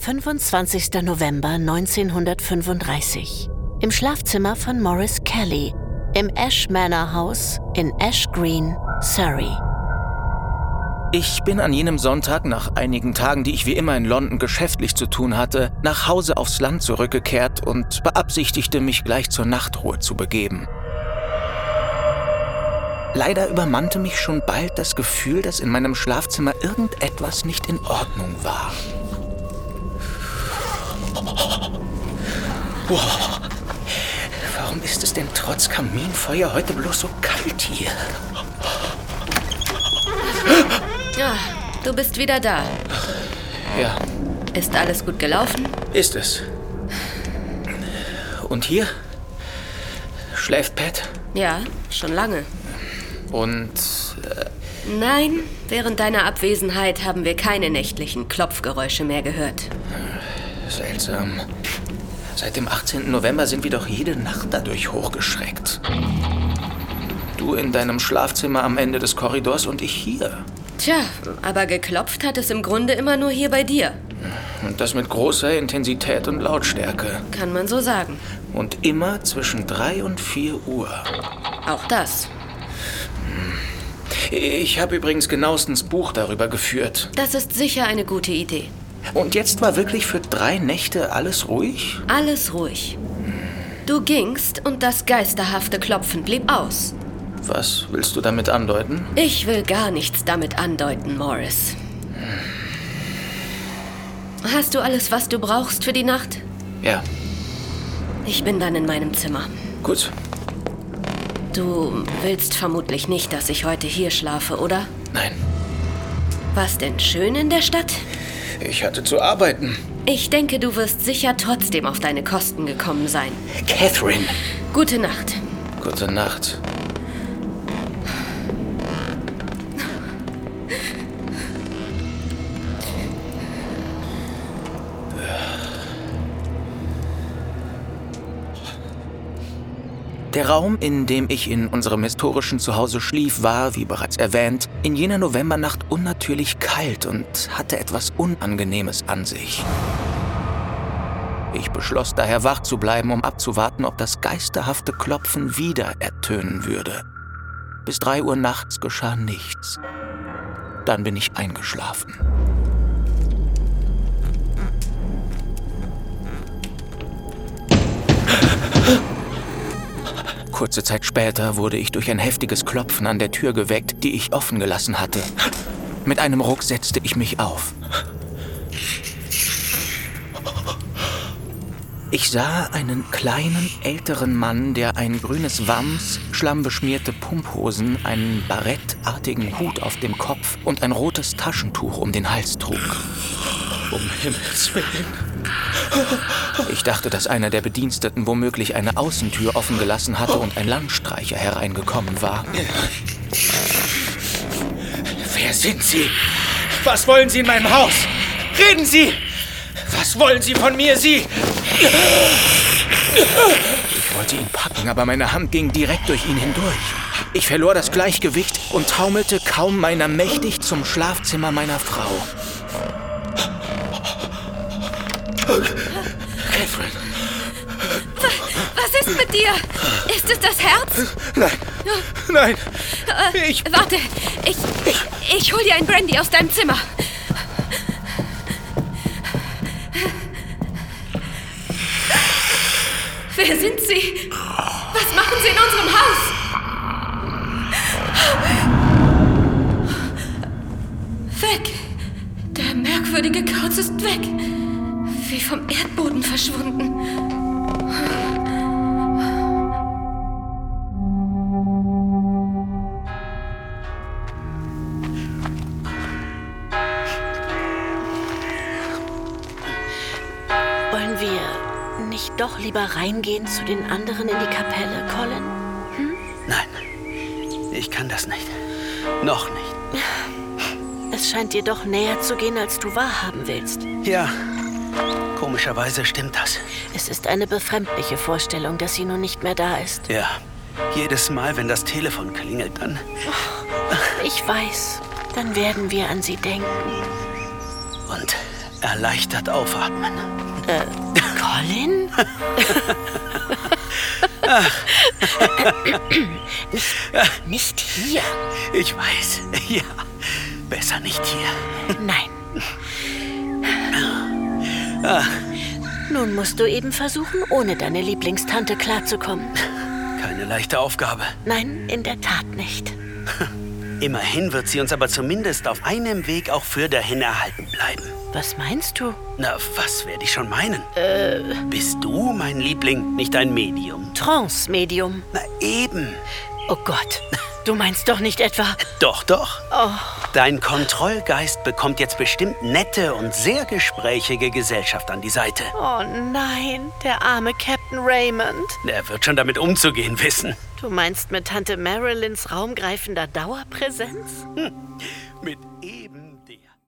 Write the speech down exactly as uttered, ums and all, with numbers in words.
fünfundzwanzigster November neunzehnhundertfünfunddreißig. Im Schlafzimmer von Maurice Kelly im Ash Manor House in Ash Green, Surrey. Ich bin an jenem Sonntag, nach einigen Tagen, die ich wie immer in London geschäftlich zu tun hatte, nach Hause aufs Land zurückgekehrt und beabsichtigte, mich gleich zur Nachtruhe zu begeben. Leider übermannte mich schon bald das Gefühl, dass in meinem Schlafzimmer irgendetwas nicht in Ordnung war. Wow. Warum ist es denn trotz Kaminfeuer heute bloß so kalt hier? Ja, du bist wieder da. Ja. Ist alles gut gelaufen? Ist es. Und hier? Schläft Pat? Ja, schon lange. Und... Äh, Nein, während deiner Abwesenheit haben wir keine nächtlichen Klopfgeräusche mehr gehört. Seltsam. Seit dem achtzehnten November sind wir doch jede Nacht dadurch hochgeschreckt. Du in deinem Schlafzimmer am Ende des Korridors und ich hier. Tja, aber geklopft hat es im Grunde immer nur hier bei dir. Und das mit großer Intensität und Lautstärke. Kann man so sagen. Und immer zwischen drei und vier Uhr. Auch das. Ich habe übrigens genauestens Buch darüber geführt. Das ist sicher eine gute Idee. Und jetzt war wirklich für drei Nächte alles ruhig? Alles ruhig. Du gingst und das geisterhafte Klopfen blieb aus. Was willst du damit andeuten? Ich will gar nichts damit andeuten, Maurice. Hast du alles, was du brauchst für die Nacht? Ja. Ich bin dann in meinem Zimmer. Gut. Du willst vermutlich nicht, dass ich heute hier schlafe, oder? Nein. Was denn schön in der Stadt? Ich hatte zu arbeiten. Ich denke, du wirst sicher trotzdem auf deine Kosten gekommen sein. Catherine! Gute Nacht. Gute Nacht. Der Raum, in dem ich in unserem historischen Zuhause schlief, war, wie bereits erwähnt, in jener Novembernacht unnatürlich kalt und hatte etwas Unangenehmes an sich. Ich beschloss daher wach zu bleiben, um abzuwarten, ob das geisterhafte Klopfen wieder ertönen würde. Bis drei Uhr nachts geschah nichts. Dann bin ich eingeschlafen. Kurze Zeit später wurde ich durch ein heftiges Klopfen an der Tür geweckt, die ich offen gelassen hatte. Mit einem Ruck setzte ich mich auf. Ich sah einen kleinen, älteren Mann, der ein grünes Wams, schlammbeschmierte Pumphosen, einen barettartigen Hut auf dem Kopf und ein rotes Taschentuch um den Hals trug. Um Himmels Willen. Ich dachte, dass einer der Bediensteten womöglich eine Außentür offen gelassen hatte und ein Landstreicher hereingekommen war. Wer sind Sie? Was wollen Sie in meinem Haus? Reden Sie! Was wollen Sie von mir, Sie? Ich wollte ihn packen, aber meine Hand ging direkt durch ihn hindurch. Ich verlor das Gleichgewicht und taumelte kaum meiner mächtig zum Schlafzimmer meiner Frau. Catherine. Was ist mit dir? Ist es das Herz? Nein. Nein. Äh, ich... Warte. Ich, ich... Ich hol dir ein Brandy aus deinem Zimmer. Wer sind Sie? Was machen Sie in unserem Haus? Weg. Der merkwürdige Kauz ist weg. Wie vom Erdboden verschwunden. Wollen wir nicht doch lieber reingehen zu den anderen in die Kapelle, Colin? Hm? Nein, ich kann das nicht. Noch nicht. Es scheint dir doch näher zu gehen, als du wahrhaben willst. Ja, komischerweise stimmt das. Es ist eine befremdliche Vorstellung, dass sie nun nicht mehr da ist. Ja, jedes Mal, wenn das Telefon klingelt, dann... Ich weiß, dann werden wir an sie denken. Und erleichtert aufatmen. Äh, Colin? nicht, nicht hier. Ich weiß. Ja, besser nicht hier. Nein. Nun musst du eben versuchen, ohne deine Lieblingstante klarzukommen. Keine leichte Aufgabe. Nein, in der Tat nicht. Immerhin wird sie uns aber zumindest auf einem Weg auch für dahin erhalten bleiben. Was meinst du? Na, was werde ich schon meinen? Äh... Bist du, mein Liebling, nicht ein Medium? Trance-Medium. Na eben. Oh Gott, du meinst doch nicht etwa... Doch, doch. Oh. Dein Kontrollgeist bekommt jetzt bestimmt nette und sehr gesprächige Gesellschaft an die Seite. Oh nein, der arme Captain Raymond. Er wird schon damit umzugehen wissen. Du meinst mit Tante Marilyns raumgreifender Dauerpräsenz? Hm, mit eben